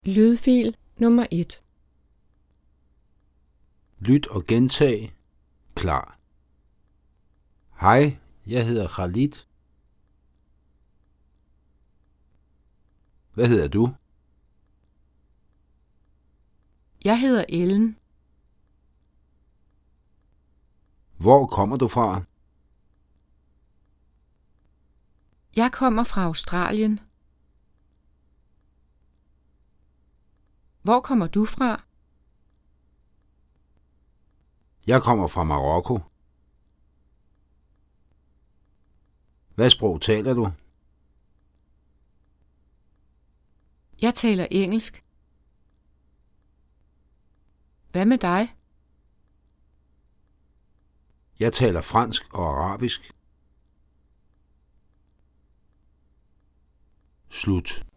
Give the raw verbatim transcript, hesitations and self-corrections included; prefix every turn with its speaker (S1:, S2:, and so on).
S1: Lydfil nummer et.
S2: Lyt og gentag. Klar. Hej, jeg hedder Khalid. Hvad hedder du?
S1: Jeg hedder Ellen.
S2: Hvor kommer du fra?
S1: Jeg kommer fra Australien. Hvor kommer du fra?
S2: Jeg kommer fra Marokko. Hvad sprog taler du?
S1: Jeg taler engelsk. Hvad med dig?
S2: Jeg taler fransk og arabisk. Slut.